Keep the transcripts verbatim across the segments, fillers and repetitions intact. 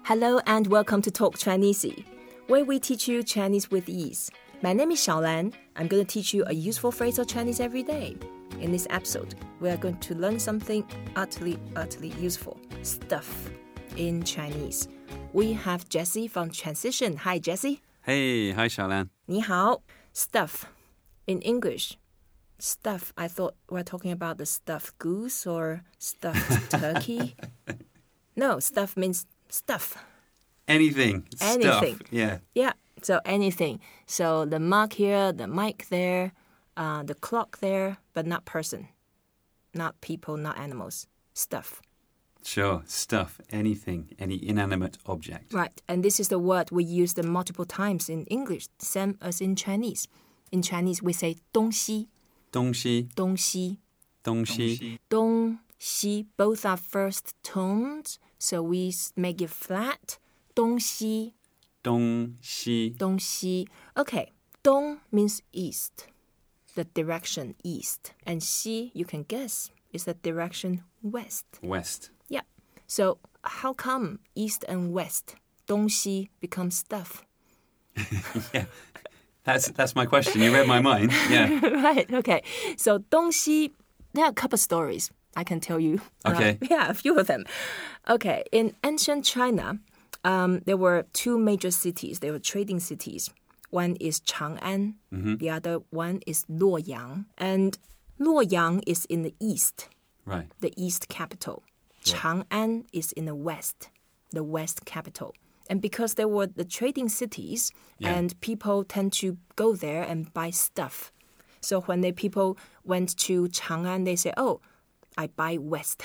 Hello and welcome to Talk Chinese, where we teach you Chinese with ease. My name is Xiaolan. I'm going to teach you a useful phrase of Chinese every day. In this episode, we are going to learn something utterly, utterly useful. Stuff in Chinese. We have Jessie from Transition. Hi, Jessie. Hey, hi, Xiaolan. 你好. Stuff. In English, stuff, I thought we're talking about the stuffed goose or stuffed turkey. No, stuff means stuff. Anything. Anything. Stuff. Yeah. Yeah, so anything. So the mug here, the mic there, uh, the clock there, but not person. Not people, not animals. Stuff. Sure. Stuff. Anything. Any inanimate object. Right, and this is the word we use the multiple times in English, same as in Chinese. In Chinese, we say 东西. 东西. 东西. 东西. 东西. Both are first tones, so we make it flat. 东西. 东西. 东西. Okay, 东 means east, the direction east. And 西, you can guess, is the direction west. West. Yeah. So how come east and west, 东西, becomes stuff? Yeah. That's that's my question. You read my mind. Yeah. Right, okay. So 东西, there are a couple of stories I can tell you. Okay. Uh, yeah, a few of them. Okay, in ancient China, um, there were two major cities. They were trading cities. One is Chang'an. Mm-hmm. The other one is Luoyang. And Luoyang is in the east. Right. The east capital. Yeah. Chang'an is in the west, the west capital. And because they were the trading cities, yeah. and people tend to go there and buy stuff. So when the people went to Chang'an, they say, oh, I buy west.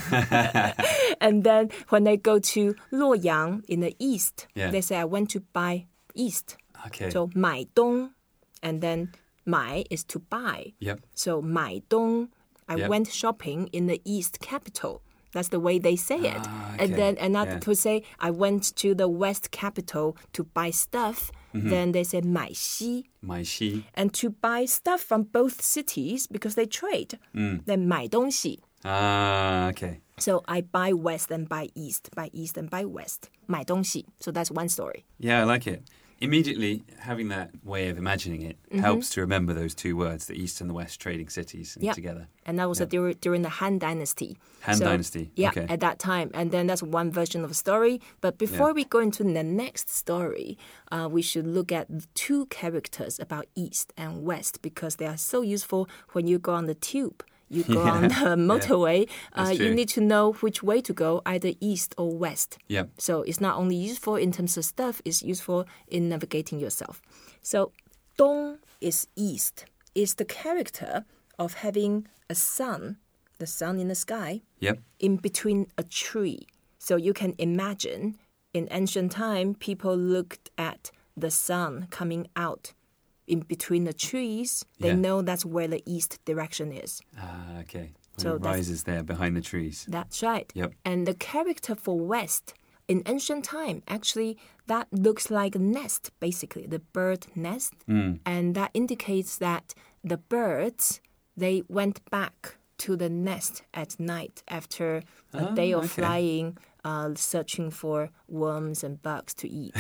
And then when they go to Luoyang in the east, yeah. they say, I went to buy east. Okay. So 买东, and then 买 is to buy. Yep. So 买东, I yep. went shopping in the east capital. That's the way they say it. Ah, okay. And then another yeah. people say, I went to the west capital to buy stuff. Mm-hmm. Then they say 买西. 买西. And to buy stuff from both cities because they trade. Mm. Then 买东西. Ah, okay. So I buy west and buy east, buy east and buy west. 买东西. So that's one story. Yeah, I like it. Immediately, having that way of imagining it mm-hmm. helps to remember those two words, the East and the West trading cities yep. together. And that was yep. during, during the Han Dynasty. Han so, Dynasty, yeah, okay. at that time. And then that's one version of the story. But before yeah. we go into the next story, uh, we should look at two characters about East and West because they are so useful when you go on the tube. You go yeah. on the motorway, yeah. uh, you need to know which way to go, either east or west. Yep. So it's not only useful in terms of stuff, it's useful in navigating yourself. So 东 is east. It's the character of having a sun, the sun in the sky, yep. in between a tree. So you can imagine in ancient time, people looked at the sun coming out in between the trees. They yeah. know that's where the east direction is. Ah, okay. When so it rises there behind the trees. That's right. Yep. And the character for west, in ancient time, actually, that looks like a nest, basically, the bird nest. Mm. And that indicates that the birds, they went back to the nest at night after a oh, day of okay. flying, uh, searching for worms and bugs to eat.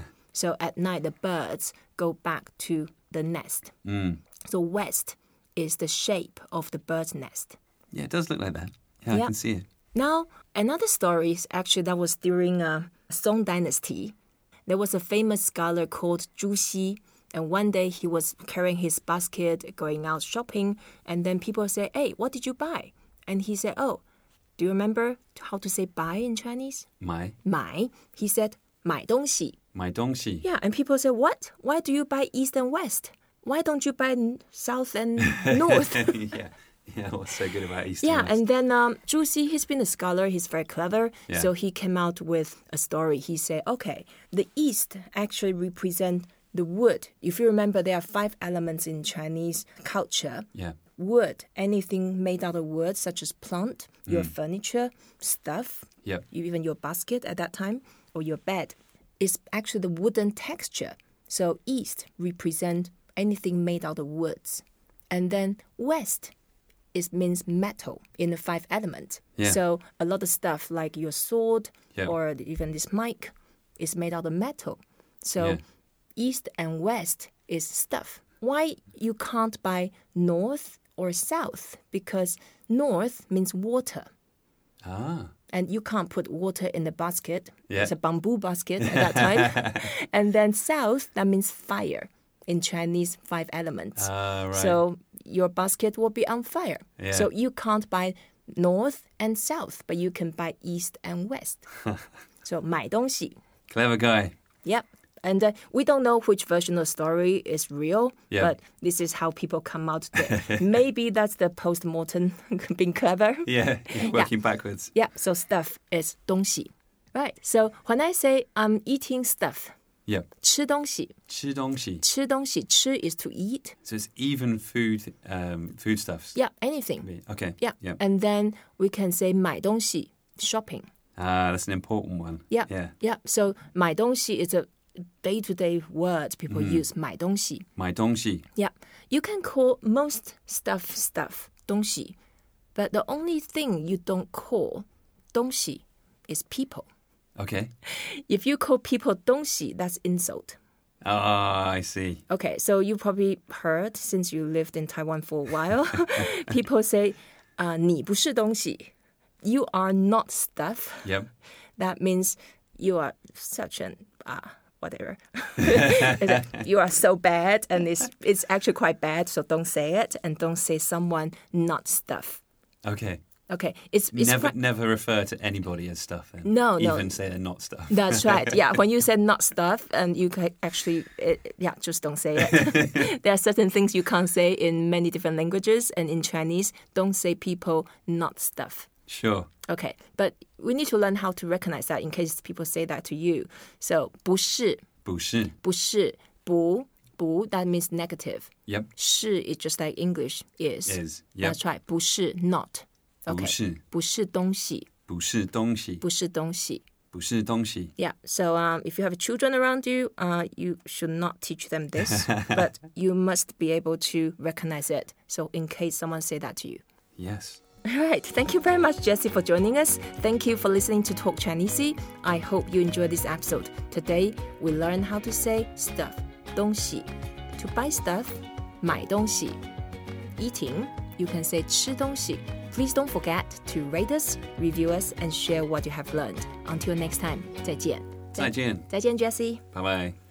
So at night, the birds go back to the nest. Mm. So west is the shape of the bird's nest. Yeah, it does look like that. Yeah, yeah. I can see it. Now, another story is actually that was during uh, Song Dynasty. There was a famous scholar called Zhu Xi, and one day he was carrying his basket, going out shopping, and then people say, hey, what did you buy? And he said, oh, do you remember how to say buy in Chinese? 买. 买. He said, 买东西. 买东西. Yeah, and people say, what? Why do you buy east and west? Why don't you buy south and north? yeah. Yeah, what's so good about East Yeah, and West? and then um, Zhu Xi, he's been a scholar. He's very clever. Yeah. So he came out with a story. He said, okay, the East actually represent the wood. If you remember, there are five elements in Chinese culture. Yeah. Wood, anything made out of wood, such as plant, your Mm. furniture, stuff, Yep. even your basket at that time, or your bed, is actually the wooden texture. So East represent anything made out of woods. And then West it means metal in the five elements. Yeah. So a lot of stuff like your sword yeah. or even this mic is made out of metal. So Yeah. east and west is stuff. Why you can't buy north or south? Because north means water. Ah. And you can't put water in the basket. Yeah. It's a bamboo basket at that time. And then south, that means fire. In Chinese, five elements. Ah, right. So your basket will be on fire. Yeah. So you can't buy north and south, but you can buy east and west. So 买东西. Clever guy. Yep. And uh, we don't know which version of the story is real, Yeah. but this is how people come out today. Maybe that's the post-mortem being clever. Yeah, working backwards. Yeah, so stuff is 东西. Right, so when I say I'm eating stuff, Yep. 吃东西, 吃东西. 吃东西,吃 is to eat. So it's even food, um, foodstuffs. Yeah, anything. Okay. Yeah, Yep. and then we can say 买东西, shopping. Ah, that's an important one. Yeah, Yeah. yeah. So 买东西 is a day-to-day word people use, 买东西. 买东西. Yeah, you can call most stuff stuff, 东西. But the only thing you don't call 东西 is people. Okay. If you call people 东西, that's insult. Ah, I see. Okay, so you probably heard, since you lived in Taiwan for a while, people say, uh, 你不是东西. You are not stuff. Yep. That means you are such an, uh, whatever. You are so bad, and it's, it's actually quite bad, so don't say it, and don't say someone not stuff. Okay. Okay, it's, it's Never, quite- never refer to anybody as stuff. Then. No, no. Even say they're not stuff. That's right. Yeah, when you say not stuff, and you can actually, it, yeah, just don't say it. There are certain things you can't say in many different languages, and in Chinese, don't say people not stuff. Sure. Okay, but we need to learn how to recognize that in case people say that to you. So 不是, 不是. 不是,不,不, that means negative. Yep. 是 is just like English is. Is. Yep. That's right. 不是 not. Okay. 不是. 不是东西, 不是东西. 不是东西. 不是东西. Yeah, so um, if you have children around you, uh, you should not teach them this, but you must be able to recognize it. So in case someone say that to you. Yes. All right, thank you very much, Jessie, for joining us. Thank you for listening to Talk Chinese. I hope you enjoyed this episode. Today, we learned how to say stuff, 东西. To buy stuff, 买东西. Eating, you can say 吃东西. Please don't forget to rate us, review us, and share what you have learned. Until next time, 再见. 再见. 再见, Jessie. Bye bye.